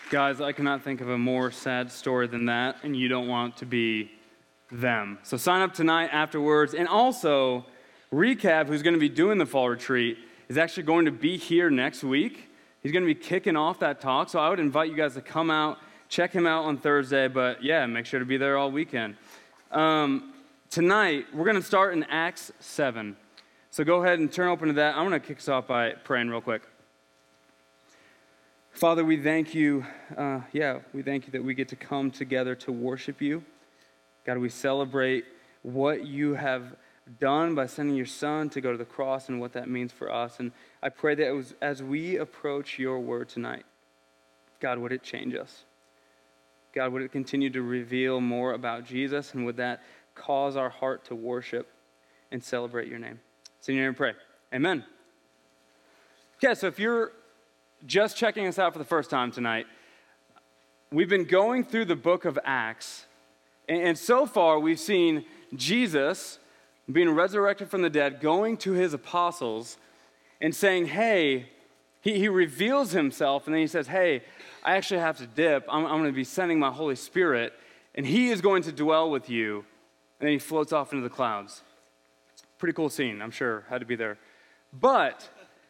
Guys, I cannot think of a more sad story than that, and you don't want to be them. So sign up tonight afterwards, and also Recap, who's going to be doing the fall retreat, is actually going to be here next week. He's going to be kicking off that talk, so I would invite you guys to come out, check him out on Thursday, but yeah, make sure to be there all weekend. Tonight, we're going to start in Acts 7. So go ahead and turn open to that. I'm going to kick us off by praying real quick. Father, we thank you. We thank you that we get to come together to worship you. God, we celebrate what you have done by sending your son to go to the cross and what that means for us. And I pray that as we approach your word tonight, God, would it change us? God, would it continue to reveal more about Jesus, and would that cause our heart to worship and celebrate your name? So in your name we pray. Amen. Okay, so if you're just checking us out for the first time tonight, we've been going through the book of Acts, and so far we've seen Jesus being resurrected from the dead, going to his apostles and saying, hey, he reveals himself, and then he says, hey, I actually have to dip. I'm going to be sending my Holy Spirit, and he is going to dwell with you. And then he floats off into the clouds. Pretty cool scene, I'm sure, had to be there. But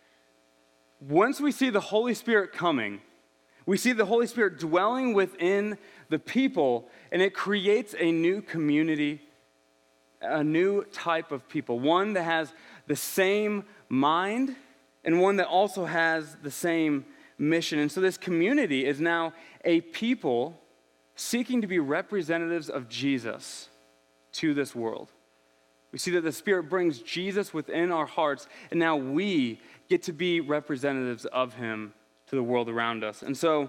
once we see the Holy Spirit coming, we see the Holy Spirit dwelling within the people, and it creates a new community, a new type of people, one that has the same mind and one that also has the same mission. And so this community is now a people seeking to be representatives of Jesus to this world. We see that the Spirit brings Jesus within our hearts, and now we get to be representatives of him to the world around us. And so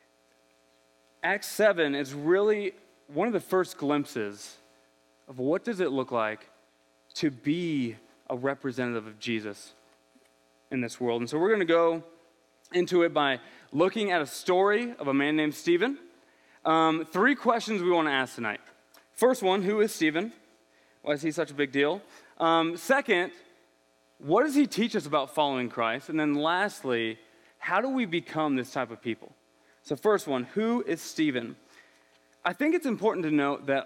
Acts 7 is really one of the first glimpses of what does it look like to be a representative of Jesus in this world. And so we're going to go into it by looking at a story of a man named Stephen. 3 questions we want to ask tonight. First one, who is Stephen? Why is he such a big deal? Second, what does he teach us about following Christ? And then lastly, how do we become this type of people? So first one, who is Stephen? I think it's important to note that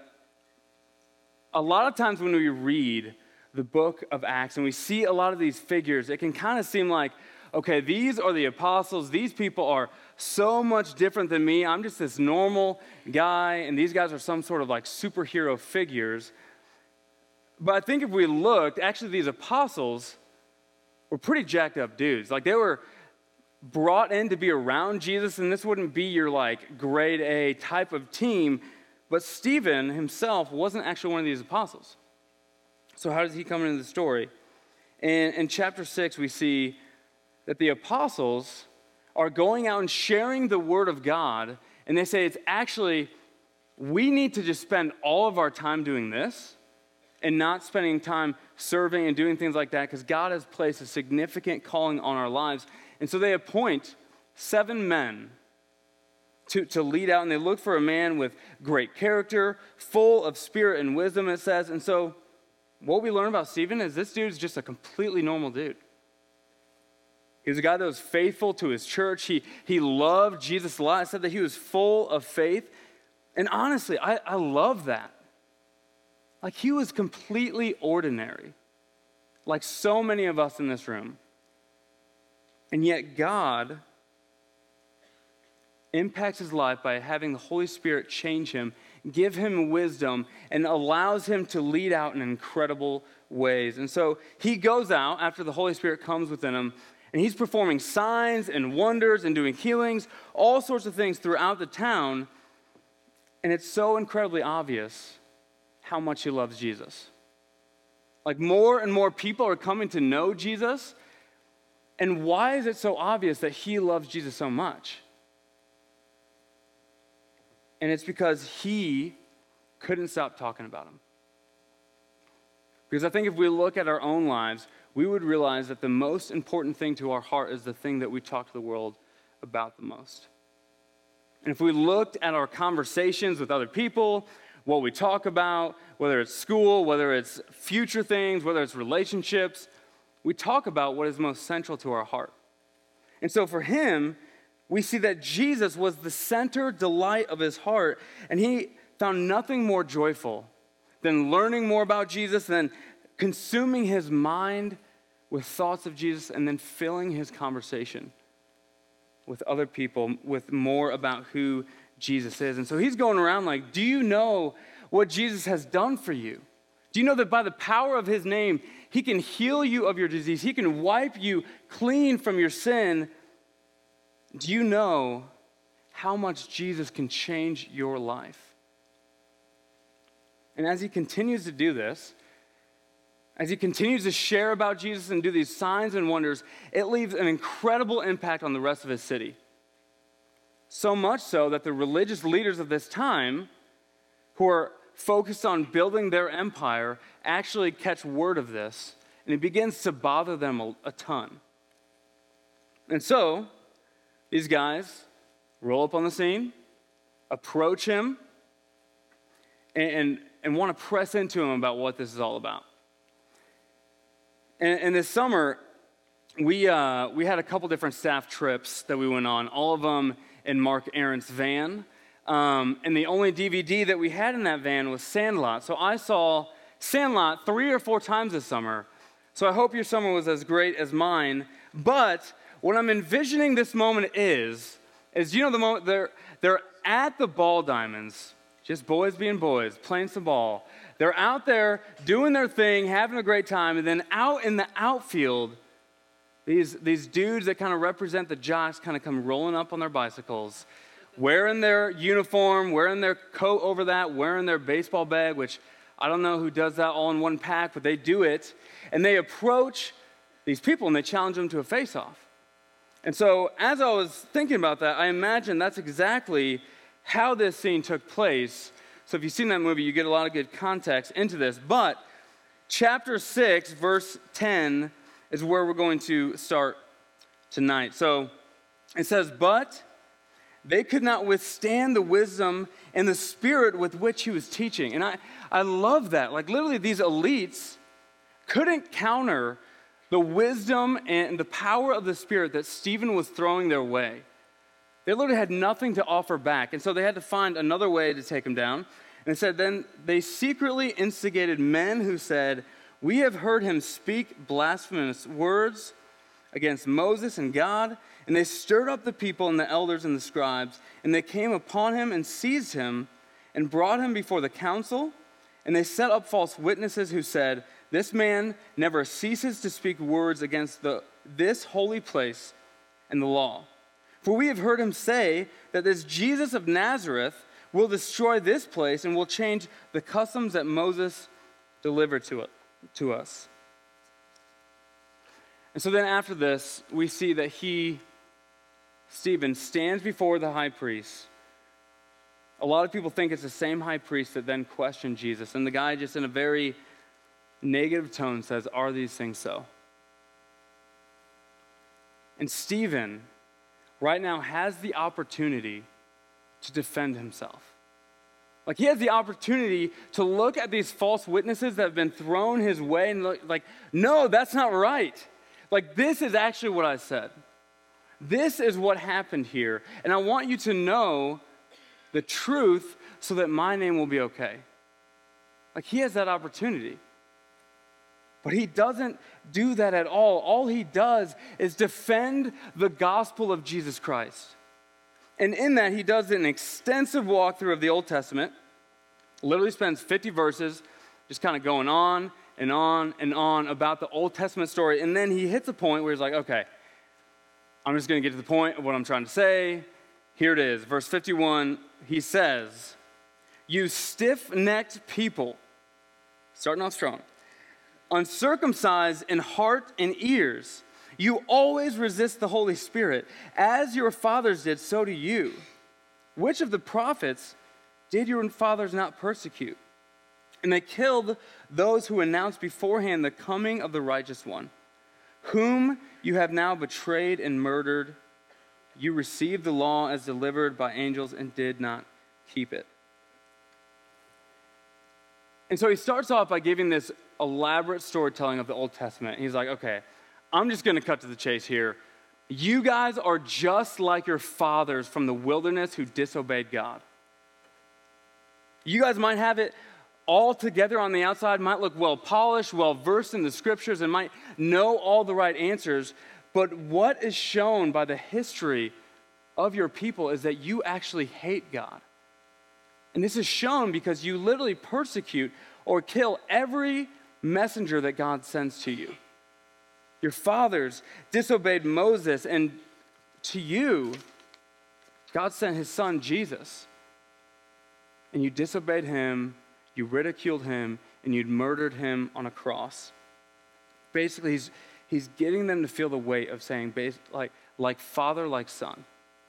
a lot of times when we read the book of Acts and we see a lot of these figures, it can kind of seem like, okay, these are the apostles. These people are so much different than me. I'm just this normal guy, and these guys are some sort of like superhero figures. But I think if we looked, actually these apostles were pretty jacked up dudes. Like they were brought in to be around Jesus, and this wouldn't be your like grade A type of team. But Stephen himself wasn't actually one of these apostles. So how does he come into the story? In chapter 6, we see that the apostles are going out and sharing the word of God, and they say it's actually, we need to just spend all of our time doing this and not spending time serving and doing things like that, because God has placed a significant calling on our lives. And so they appoint 7 men to lead out, and they look for a man with great character, full of spirit and wisdom, it says. And so what we learn about Stephen is this dude's just a completely normal dude. He was a guy that was faithful to his church. He loved Jesus a lot. It said that he was full of faith. And honestly, I love that. Like he was completely ordinary, like so many of us in this room. And yet God impacts his life by having the Holy Spirit change him, give him wisdom, and allows him to lead out in incredible ways. And so he goes out after the Holy Spirit comes within him, and he's performing signs and wonders and doing healings, all sorts of things throughout the town. And it's so incredibly obvious how much he loves Jesus. Like more and more people are coming to know Jesus. And why is it so obvious that he loves Jesus so much? And it's because he couldn't stop talking about him. Because I think if we look at our own lives, we would realize that the most important thing to our heart is the thing that we talk to the world about the most. And if we looked at our conversations with other people, what we talk about, whether it's school, whether it's future things, whether it's relationships, we talk about what is most central to our heart. And so for him, we see that Jesus was the center delight of his heart, and he found nothing more joyful than learning more about Jesus, than consuming his mind with thoughts of Jesus, and then filling his conversation with other people with more about who Jesus is. And so he's going around like, do you know what Jesus has done for you? Do you know that by the power of his name, he can heal you of your disease? He can wipe you clean from your sin. Do you know how much Jesus can change your life? And as he continues to do this, as he continues to share about Jesus and do these signs and wonders, it leaves an incredible impact on the rest of his city. So much so that the religious leaders of this time, who are focused on building their empire, actually catch word of this, and it begins to bother them a ton. And so, these guys roll up on the scene, approach him, and want to press into him about what this is all about. And this summer, we had a couple different staff trips that we went on, all of them in Mark Aaron's van. And the only DVD that we had in that van was Sandlot. So I saw Sandlot 3 or 4 times this summer. So I hope your summer was as great as mine. But what I'm envisioning this moment is you know the moment they're at the ball diamonds, just boys being boys, playing some ball. They're out there doing their thing, having a great time, and then out in the outfield, these dudes that kind of represent the jocks kind of come rolling up on their bicycles, wearing their uniform, wearing their coat over that, wearing their baseball bag, which I don't know who does that all in one pack, but they do it. And they approach these people and they challenge them to a face-off. And so as I was thinking about that, I imagine that's exactly how this scene took place. So if you've seen that movie, you get a lot of good context into this. But chapter 6, verse 10 is where we're going to start tonight. So it says, but they could not withstand the wisdom and the spirit with which he was teaching. And I love that. Like literally these elites couldn't counter the wisdom and the power of the Spirit that Stephen was throwing their way. They literally had nothing to offer back. And so they had to find another way to take him down. And it said, then they secretly instigated men who said, we have heard him speak blasphemous words against Moses and God. And they stirred up the people and the elders and the scribes. And they came upon him and seized him and brought him before the council. And they set up false witnesses who said, this man never ceases to speak words against this holy place and the law. For we have heard him say that this Jesus of Nazareth will destroy this place and will change the customs that Moses delivered to us. And so then after this, we see that Stephen, stands before the high priest. A lot of people think it's the same high priest that then questioned Jesus. And the guy just in a very negative tone says, are these things so? And Stephen right now has the opportunity to defend himself. Like he has the opportunity to look at these false witnesses that have been thrown his way and look like, no, that's not right. Like this is actually what I said. This is what happened here. And I want you to know the truth so that my name will be okay. Like he has that opportunity. But he doesn't do that at all. All he does is defend the gospel of Jesus Christ. And in that, he does an extensive walkthrough of the Old Testament, literally spends 50 verses just kind of going on and on and on about the Old Testament story. And then he hits a point where he's like, okay, I'm just going to get to the point of what I'm trying to say. Here it is. Verse 51, he says, you stiff-necked people, starting off strong, uncircumcised in heart and ears, you always resist the Holy Spirit. As your fathers did, so do you. Which of the prophets did your fathers not persecute? And they killed those who announced beforehand the coming of the righteous one, whom you have now betrayed and murdered. You received the law as delivered by angels and did not keep it. And so he starts off by giving this elaborate storytelling of the Old Testament. He's like, okay, I'm just going to cut to the chase here. You guys are just like your fathers from the wilderness who disobeyed God. You guys might have it all together on the outside, might look well polished, well versed in the scriptures, and might know all the right answers. But what is shown by the history of your people is that you actually hate God. And this is shown because you literally persecute or kill every messenger that God sends to you. Your fathers disobeyed Moses, and to you, God sent his son, Jesus. And you disobeyed him, you ridiculed him, and you murdered him on a cross. Basically, he's getting them to feel the weight of saying, like father, like son.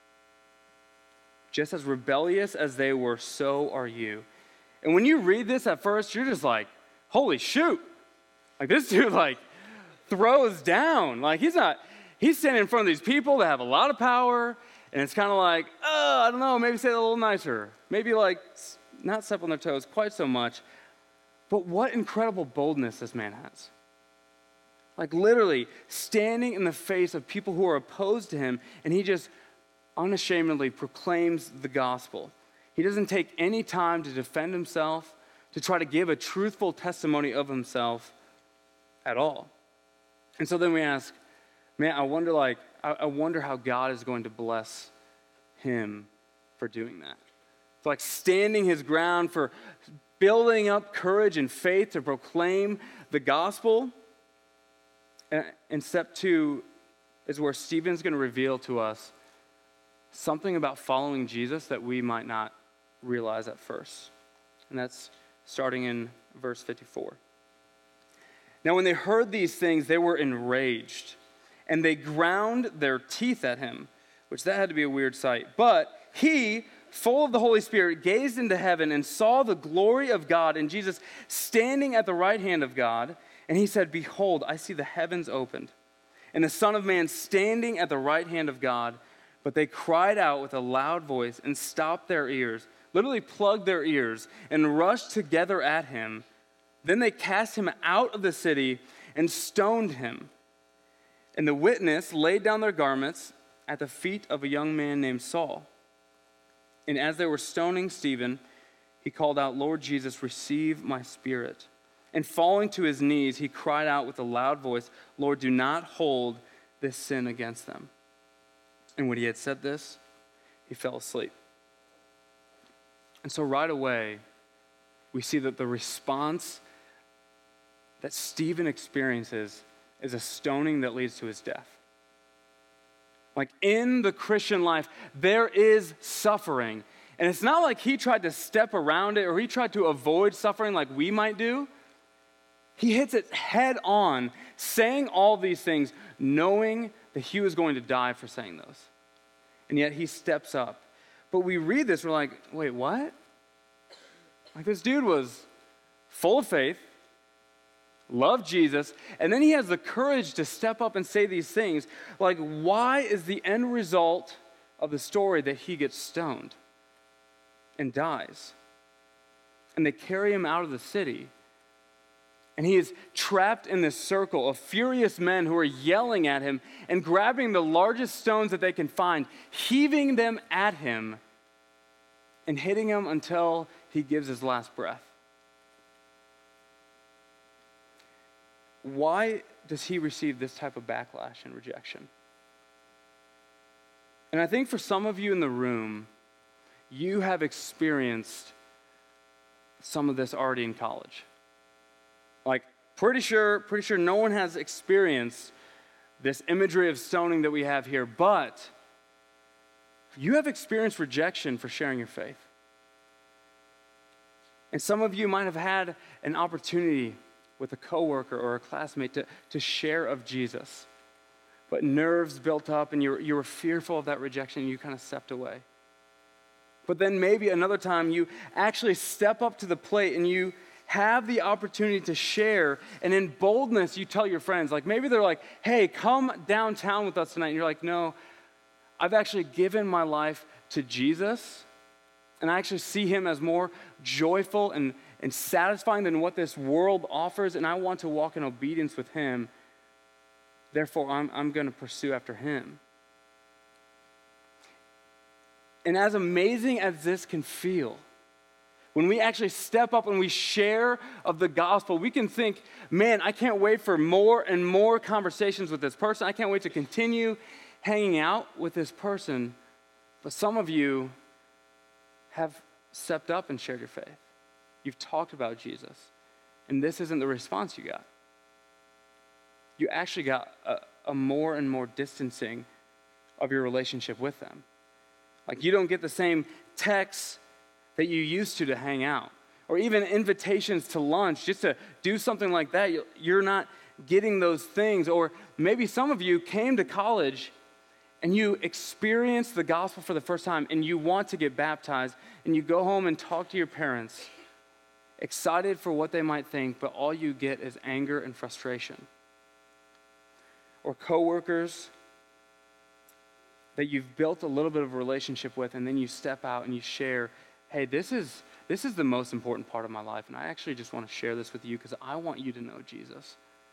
Just as rebellious as they were, so are you. And when you read this at first, you're just like, holy shoot. Like this dude throws down. Like he's standing in front of these people that have a lot of power, and it's kind of like, oh, I don't know, maybe say it a little nicer. Maybe not step on their toes quite so much. But what incredible boldness this man has. Like literally standing in the face of people who are opposed to him, and he just unashamedly proclaims the gospel. He doesn't take any time to defend himself, to try to give a truthful testimony of himself at all. And so then we ask, man, I wonder how God is going to bless him for doing that. For standing his ground, for building up courage and faith to proclaim the gospel. And step 2 is where Stephen's going to reveal to us something about following Jesus that we might not realize at first. And that's starting in verse 54. Now, when they heard these things, they were enraged, and they ground their teeth at him, which that had to be a weird sight. But he, full of the Holy Spirit, gazed into heaven and saw the glory of God and Jesus standing at the right hand of God. And he said, behold, I see the heavens opened, and the Son of Man standing at the right hand of God. But they cried out with a loud voice and stopped their ears, literally plugged their ears, and rushed together at him. Then they cast him out of the city and stoned him. And the witness laid down their garments at the feet of a young man named Saul. And as they were stoning Stephen, he called out, Lord Jesus, receive my spirit. And falling to his knees, he cried out with a loud voice, Lord, do not hold this sin against them. And when he had said this, he fell asleep. And so right away, we see that the response that Stephen experiences is a stoning that leads to his death. Like in the Christian life, there is suffering. And it's not like he tried to step around it or he tried to avoid suffering like we might do. He hits it head on, saying all these things, knowing that he was going to die for saying those. And yet he steps up. But we read this, we're like, wait, what? Like this dude was full of faith, loved Jesus, and then he has the courage to step up and say these things. Like, why is the end result of the story that he gets stoned and dies? And they carry him out of the city. And he is trapped in this circle of furious men who are yelling at him and grabbing the largest stones that they can find, heaving them at him and hitting him until he gives his last breath. Why does he receive this type of backlash and rejection? And I think for some of you in the room, you have experienced some of this already in college. Like, pretty sure no one has experienced this imagery of stoning that we have here, but you have experienced rejection for sharing your faith. And some of you might have had an opportunity with a coworker or a classmate to share of Jesus, but nerves built up and you were fearful of that rejection and you kind of stepped away. But then maybe another time you actually step up to the plate and you have the opportunity to share, and in boldness you tell your friends, like maybe they're like, hey, come downtown with us tonight. And you're like, no, I've actually given my life to Jesus, and I actually see him as more joyful and satisfying than what this world offers, and I want to walk in obedience with him. Therefore, I'm going to pursue after him. And as amazing as this can feel, when we actually step up and we share of the gospel, we can think, man, I can't wait for more and more conversations with this person. I can't wait to continue hanging out with this person. But some of you have stepped up and shared your faith. You've talked about Jesus. And this isn't the response you got. You actually got a more and more distancing of your relationship with them. Like, you don't get the same texts that you used to hang out, or even invitations to lunch just to do something like that. You're not getting those things. Or maybe some of you came to college and you experienced the gospel for the first time and you want to get baptized, and you go home and talk to your parents, excited for what they might think, but all you get is anger and frustration. Or coworkers that you've built a little bit of a relationship with, and then you step out and you share, hey, this is the most important part of my life, and I actually just want to share this with you because I want you to know Jesus.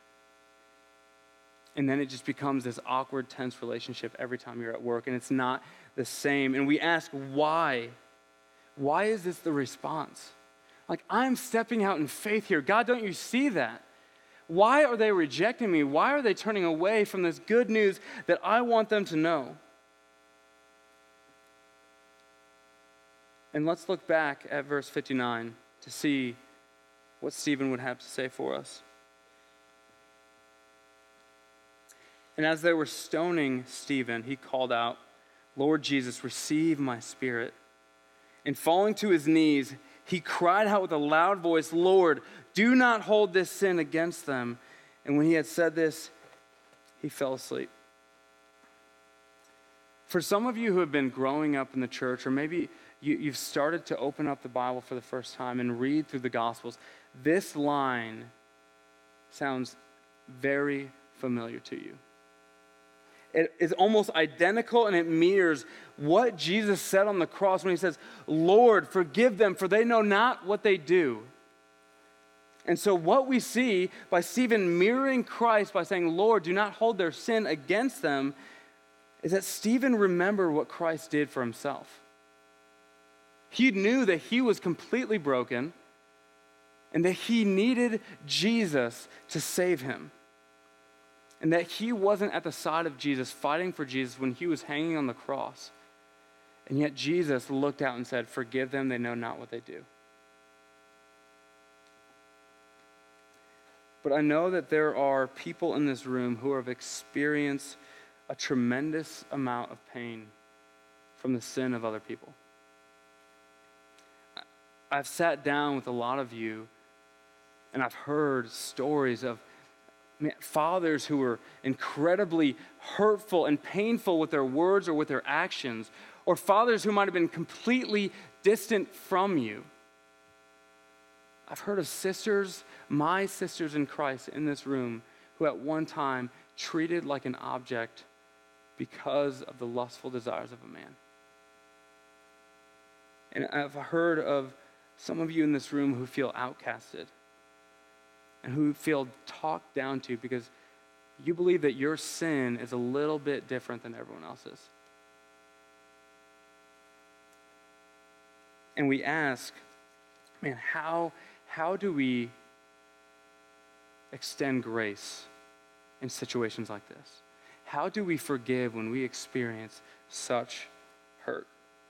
And then it just becomes this awkward, tense relationship every time you're at work, and it's not the same. And we ask, why? Why is this the response? Like, I'm stepping out in faith here. God, don't you see that? Why are they rejecting me? Why are they turning away from this good news that I want them to know? And let's look back at verse 59 to see what Stephen would have to say for us. And as they were stoning Stephen, he called out, Lord Jesus, receive my spirit. And falling to his knees, he cried out with a loud voice, Lord, do not hold this sin against them. And when he had said this, he fell asleep. For some of you who have been growing up in the church, or maybe you've started to open up the Bible for the first time and read through the Gospels, this line sounds very familiar to you. It is almost identical, and it mirrors what Jesus said on the cross when he says, Lord, forgive them, for they know not what they do. And so what we see by Stephen mirroring Christ by saying, Lord, do not hold their sin against them, is that Stephen remembered what Christ did for himself. He knew that he was completely broken and that he needed Jesus to save him. And that he wasn't at the side of Jesus, fighting for Jesus when he was hanging on the cross. And yet Jesus looked out and said, forgive them, they know not what they do. But I know that there are people in this room who have experienced a tremendous amount of pain from the sin of other people. I've sat down with a lot of you, and I've heard stories of fathers who were incredibly hurtful and painful with their words or with their actions, or fathers who might have been completely distant from you. I've heard of sisters, my sisters in Christ in this room, who at one time treated like an object because of the lustful desires of a man. And I've heard of some of you in this room who feel outcasted and who feel talked down to because you believe that your sin is a little bit different than everyone else's. And we ask, man, how do we extend grace in situations like this? How do we forgive when we experience such hurt?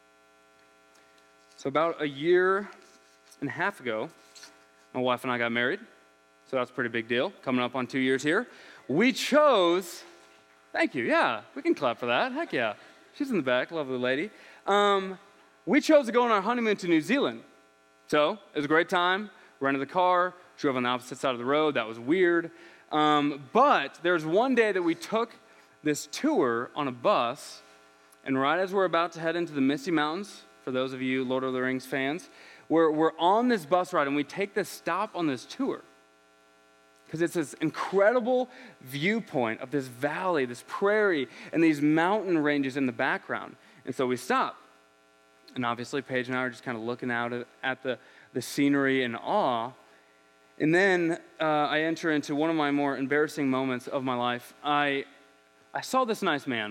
So about a year and a half ago, my wife and I got married. So that's a pretty big deal. Coming up on 2 years here. We chose, thank you, yeah, we can clap for that. Heck yeah. She's in the back, lovely lady. We chose to go on our honeymoon to New Zealand. So it was a great time. Rented the car, drove on the opposite side of the road. That was weird. But there's one day that we took this tour on a bus, and right as we're about to head into the Misty Mountains, for those of you Lord of the Rings fans, we're on this bus ride, and we take this stop on this tour. Because it's this incredible viewpoint of this valley, this prairie, and these mountain ranges in the background. And so we stop. And obviously, Paige and I are just kind of looking out at the scenery in awe. And then I enter into one of my more embarrassing moments of my life. I saw this nice man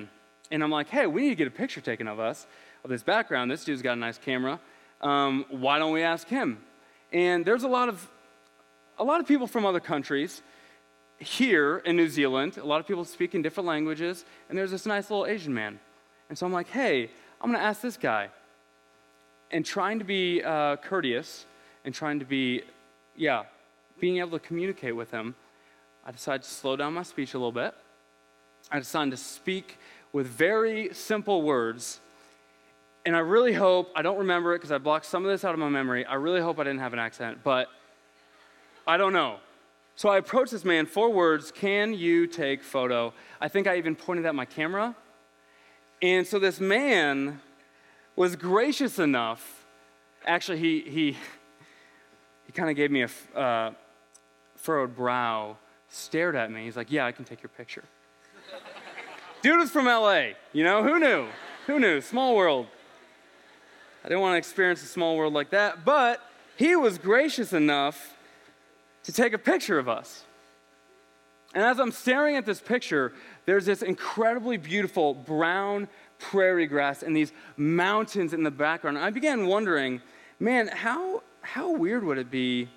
And I'm like, hey, we need to get a picture taken of us, of this background. This dude's got a nice camera. Why don't we ask him? And there's a lot of people from other countries here in New Zealand. A lot of people speak in different languages, and there's this nice little Asian man. And so I'm like, hey, I'm going to ask this guy. And trying to be courteous and trying to be, being able to communicate with him, I decided to slow down my speech a little bit. I decided to speak with very simple words. And I really hope, I don't remember it because I blocked some of this out of my memory. I really hope I didn't have an accent, but I don't know. So I approached this man, 4 words, can you take photo? I think I even pointed at my camera. And so this man was gracious enough. Actually, he kind of gave me a furrowed brow, stared at me. He's like, yeah, I can take your picture. Dude was from LA, who knew? Who knew? Small world. I didn't want to experience a small world like that, but he was gracious enough to take a picture of us. And as I'm staring at this picture, there's this incredibly beautiful brown prairie grass and these mountains in the background. And I began wondering, man, how weird would it be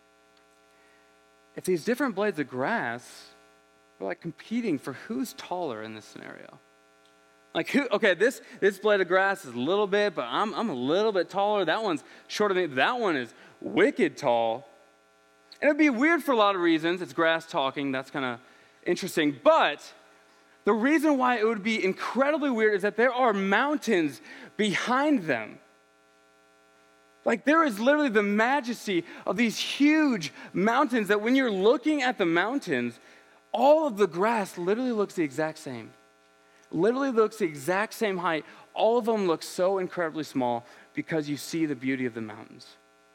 if these different blades of grass were like competing for who's taller in this scenario? Like this blade of grass is a little bit, but I'm a little bit taller. That one's shorter than me. That one is wicked tall. And it'd be weird for a lot of reasons. It's grass talking. That's kind of interesting. But the reason why it would be incredibly weird is that there are mountains behind them. Like there is literally the majesty of these huge mountains that when you're looking at the mountains, all of the grass literally looks the exact same. Literally looks the exact same height. All of them look so incredibly small because you see the beauty of the mountains.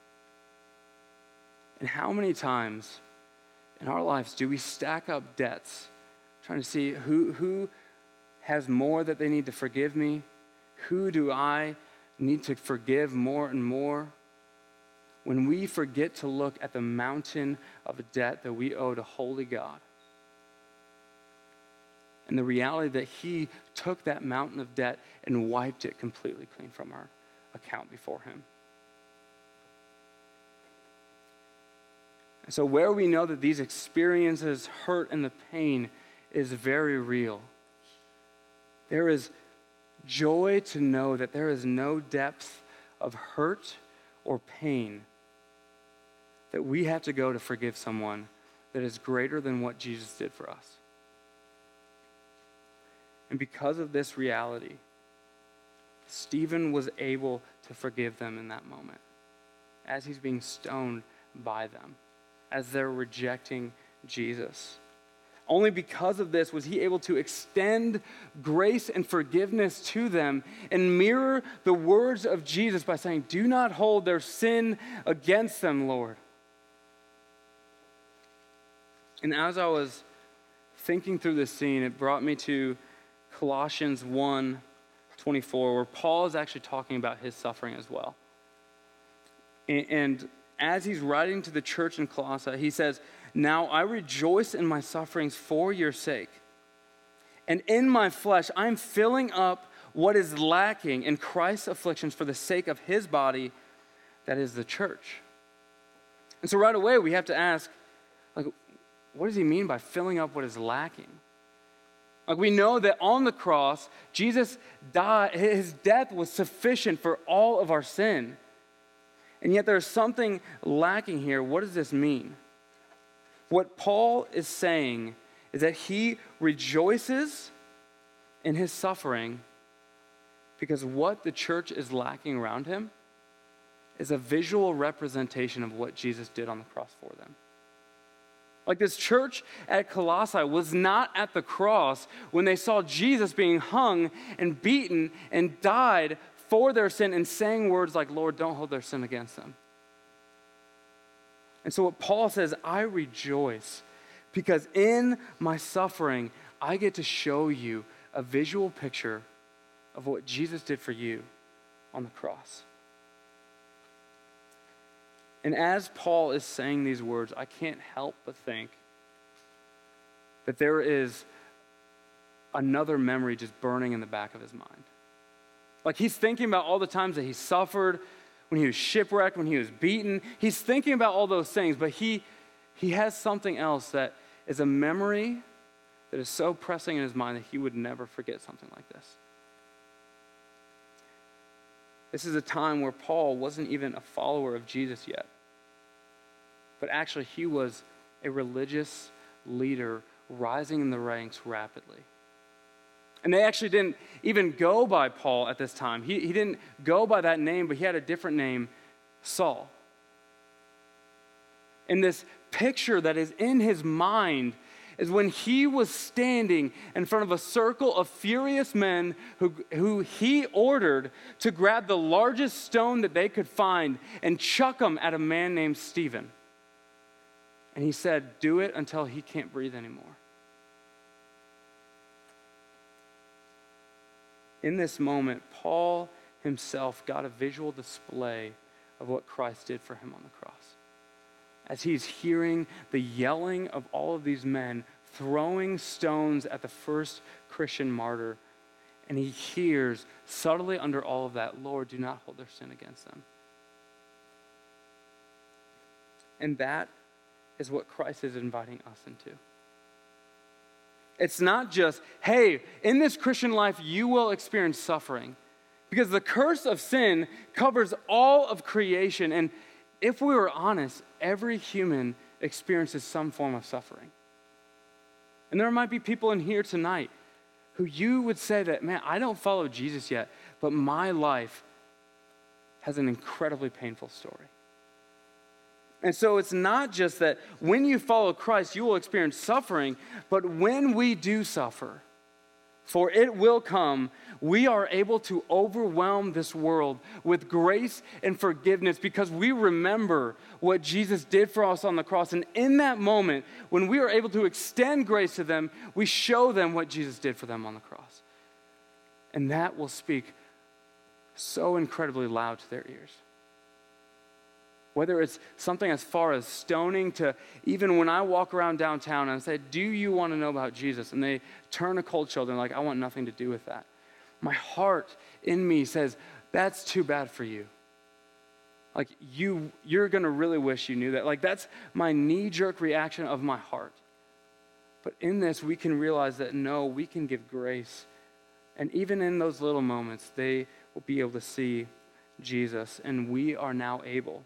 And how many times in our lives do we stack up debts trying to see who has more that they need to forgive me? Who do I need to forgive more and more? When we forget to look at the mountain of debt that we owe to holy God, and the reality that he took that mountain of debt and wiped it completely clean from our account before him. And so where we know that these experiences hurt and the pain is very real, there is joy to know that there is no depth of hurt or pain that we have to go to forgive someone that is greater than what Jesus did for us. And because of this reality, Stephen was able to forgive them in that moment as he's being stoned by them, as they're rejecting Jesus. Only because of this was he able to extend grace and forgiveness to them and mirror the words of Jesus by saying, do not hold their sin against them, Lord. And as I was thinking through this scene, it brought me to Colossians 1:24, where Paul is actually talking about his suffering as well. And as he's writing to the church in Colossae, he says, now I rejoice in my sufferings for your sake. And in my flesh, I'm filling up what is lacking in Christ's afflictions for the sake of his body, that is the church. And so right away, we have to ask, what does he mean by filling up what is lacking? We know that on the cross, Jesus died, his death was sufficient for all of our sin. And yet there's something lacking here. What does this mean? What Paul is saying is that he rejoices in his suffering because what the church is lacking around him is a visual representation of what Jesus did on the cross for them. This church at Colossae was not at the cross when they saw Jesus being hung and beaten and died for their sin and saying words like, Lord, don't hold their sin against them. And so what Paul says, I rejoice because in my suffering, I get to show you a visual picture of what Jesus did for you on the cross. And as Paul is saying these words, I can't help but think that there is another memory just burning in the back of his mind. Like he's thinking about all the times that he suffered, when he was shipwrecked, when he was beaten. He's thinking about all those things, but he has something else that is a memory that is so pressing in his mind that he would never forget something like this. This is a time where Paul wasn't even a follower of Jesus yet, but actually he was a religious leader rising in the ranks rapidly. And they actually didn't even go by Paul at this time. He didn't go by that name, but he had a different name, Saul. And this picture that is in his mind is when he was standing in front of a circle of furious men who he ordered to grab the largest stone that they could find and chuck them at a man named Stephen. And he said, do it until he can't breathe anymore. In this moment, Paul himself got a visual display of what Christ did for him on the cross. As he's hearing the yelling of all of these men throwing stones at the first Christian martyr, and he hears subtly under all of that, Lord, do not hold their sin against them. And that is what Christ is inviting us into. It's not just, hey, in this Christian life, you will experience suffering. Because the curse of sin covers all of creation. And if we were honest, every human experiences some form of suffering. And there might be people in here tonight who you would say that, man, I don't follow Jesus yet, but my life has an incredibly painful story. And so it's not just that when you follow Christ, you will experience suffering, but when we do suffer, for it will come, we are able to overwhelm this world with grace and forgiveness because we remember what Jesus did for us on the cross. And in that moment, when we are able to extend grace to them, we show them what Jesus did for them on the cross. And that will speak so incredibly loud to their ears. Whether it's something as far as stoning to even when I walk around downtown and I say, do you want to know about Jesus? And they turn a cold shoulder and like, I want nothing to do with that. My heart in me says, that's too bad for you. Like you're going to really wish you knew that. Like that's my knee-jerk reaction of my heart. But in this, we can realize that no, we can give grace. And even in those little moments, they will be able to see Jesus. And we are now able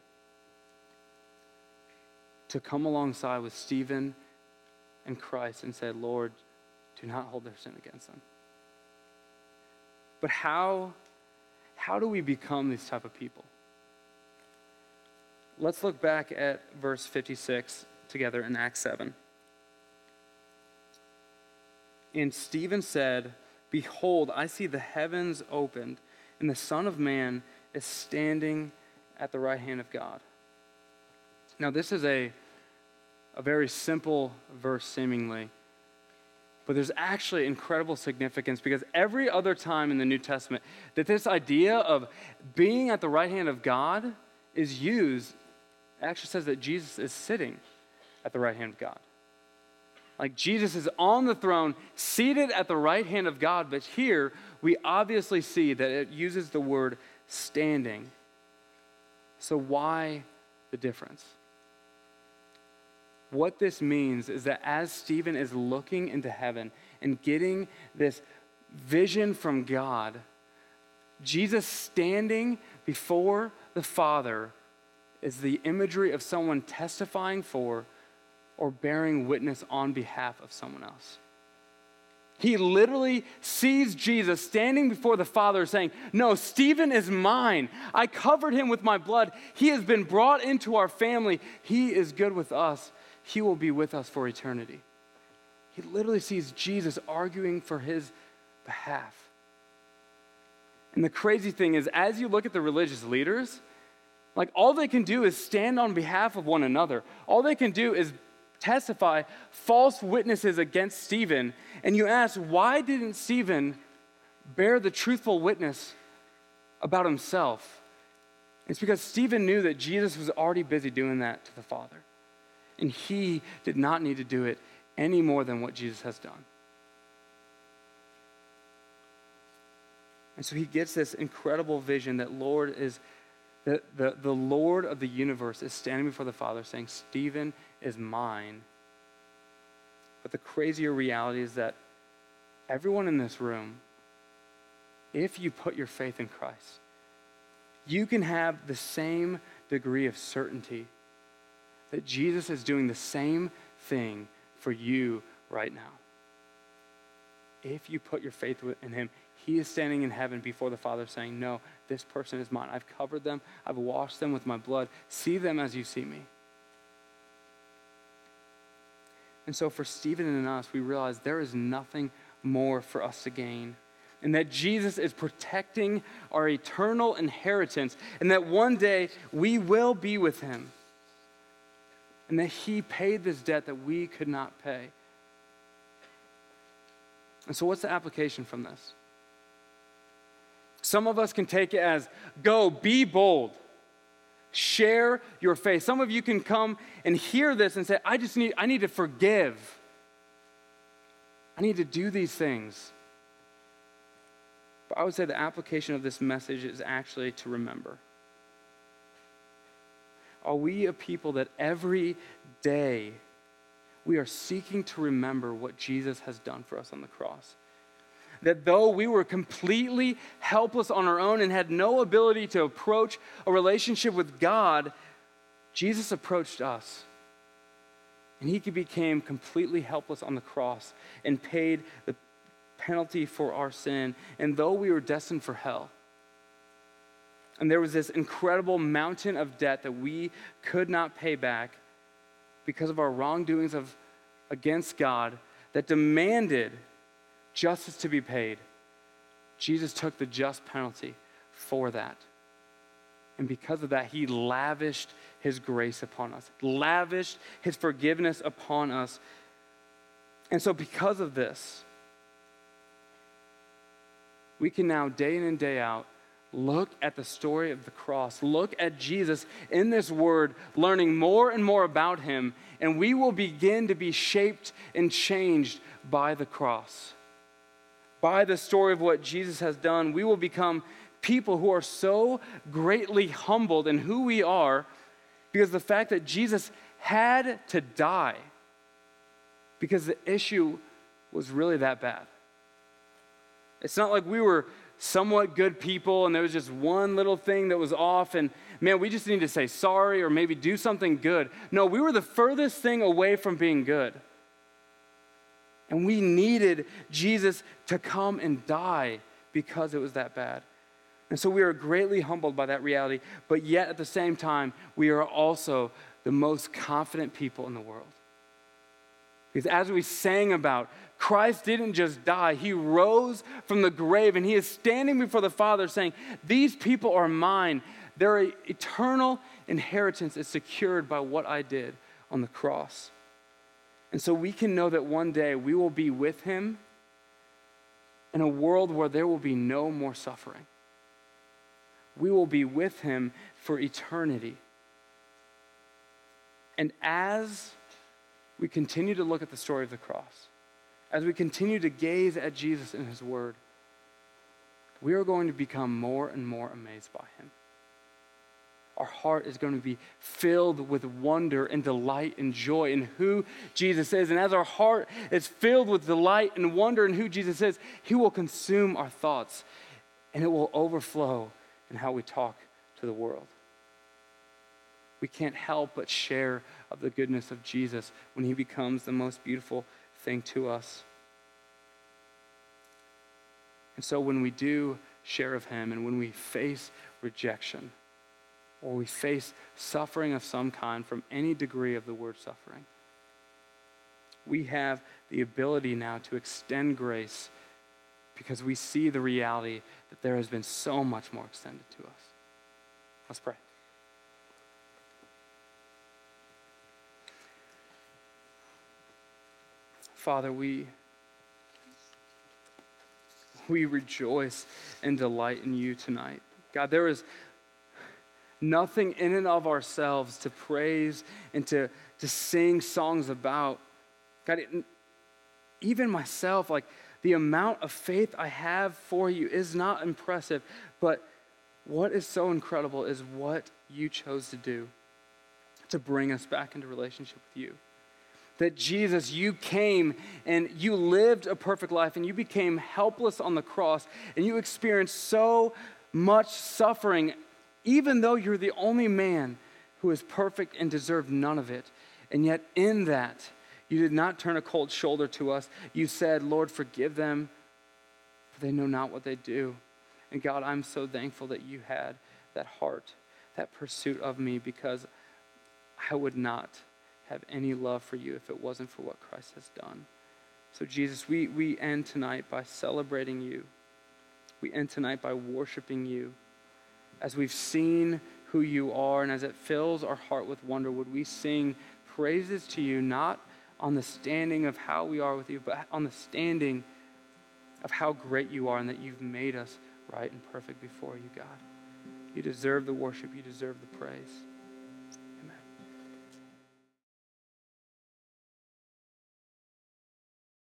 to come alongside with Stephen and Christ and say, Lord, do not hold their sin against them. But how do we become these type of people? Let's look back at verse 56 together in Acts 7. And Stephen said, behold, I see the heavens opened, and the Son of Man is standing at the right hand of God. Now, this is a very simple verse seemingly, but there's actually incredible significance because every other time in the New Testament that this idea of being at the right hand of God is used, it actually says that Jesus is sitting at the right hand of God. Like Jesus is on the throne, seated at the right hand of God, but here we obviously see that it uses the word standing. So why the difference? What this means is that as Stephen is looking into heaven and getting this vision from God, Jesus standing before the Father is the imagery of someone testifying for or bearing witness on behalf of someone else. He literally sees Jesus standing before the Father saying, no, Stephen is mine. I covered him with my blood. He has been brought into our family. He is good with us. He will be with us for eternity. He literally sees Jesus arguing for his behalf. And the crazy thing is, as you look at the religious leaders, like all they can do is stand on behalf of one another. All they can do is testify false witnesses against Stephen. And you ask, why didn't Stephen bear the truthful witness about himself? It's because Stephen knew that Jesus was already busy doing that to the Father. And he did not need to do it any more than what Jesus has done. And so he gets this incredible vision that the Lord of the universe is standing before the Father saying, Stephen is mine. But the crazier reality is that everyone in this room, if you put your faith in Christ, you can have the same degree of certainty that Jesus is doing the same thing for you right now. If you put your faith in him, he is standing in heaven before the Father saying, no, this person is mine. I've covered them. I've washed them with my blood. See them as you see me. And so for Stephen and us, we realize there is nothing more for us to gain. And that Jesus is protecting our eternal inheritance. And that one day we will be with him. And that he paid this debt that we could not pay. And so what's the application from this? Some of us can take it as, go, be bold. Share your faith. Some of you can come and hear this and say, I need to forgive. I need to do these things. But I would say the application of this message is actually to remember. Are we a people that every day we are seeking to remember what Jesus has done for us on the cross? That though we were completely helpless on our own and had no ability to approach a relationship with God, Jesus approached us. And he became completely helpless on the cross and paid the penalty for our sin. And though we were destined for hell, and there was this incredible mountain of debt that we could not pay back because of our wrongdoings against God that demanded justice to be paid, Jesus took the just penalty for that. And because of that, he lavished his grace upon us, lavished his forgiveness upon us. And so because of this, we can now, day in and day out, look at the story of the cross, look at Jesus in this word, learning more and more about him, and we will begin to be shaped and changed by the cross. By the story of what Jesus has done, we will become people who are so greatly humbled in who we are because the fact that Jesus had to die because the issue was really that bad. It's not like we were somewhat good people and there was just one little thing that was off and man, we just need to say sorry or maybe do something good. No, we were the furthest thing away from being good. And we needed Jesus to come and die because it was that bad. And so we are greatly humbled by that reality, but yet at the same time, we are also the most confident people in the world. Because as we sang about, Christ didn't just die, he rose from the grave and he is standing before the Father saying, these people are mine. Their eternal inheritance is secured by what I did on the cross. And so we can know that one day we will be with him in a world where there will be no more suffering. We will be with him for eternity. And as we continue to look at the story of the cross, as we continue to gaze at Jesus and his word, we are going to become more and more amazed by him. Our heart is going to be filled with wonder and delight and joy in who Jesus is. And as our heart is filled with delight and wonder in who Jesus is, he will consume our thoughts and it will overflow in how we talk to the world. We can't help but share of the goodness of Jesus when he becomes the most beautiful thing to us. And so when we do share of him and when we face rejection, or we face suffering of some kind from any degree of the word suffering, we have the ability now to extend grace because we see the reality that there has been so much more extended to us. Let's pray. Father, we rejoice and delight in you tonight. God, there is nothing in and of ourselves to praise and to sing songs about. God, even myself, like The amount of faith I have for you is not impressive, but what is so incredible is what you chose to do to bring us back into relationship with you. That Jesus, you came and you lived a perfect life and you became helpless on the cross and you experienced so much suffering, even though you're the only man who is perfect and deserved none of it. And yet in that, you did not turn a cold shoulder to us. You said, Lord, forgive them, for they know not what they do. And God, I'm so thankful that you had that heart, that pursuit of me, because I would not have any love for you if it wasn't for what Christ has done. So Jesus, we end tonight by celebrating you. We end tonight by worshiping you. As we've seen who you are and as it fills our heart with wonder, would we sing praises to you, not on the standing of how we are with you, but on the standing of how great you are and that you've made us right and perfect before you, God. You deserve the worship. You deserve the praise.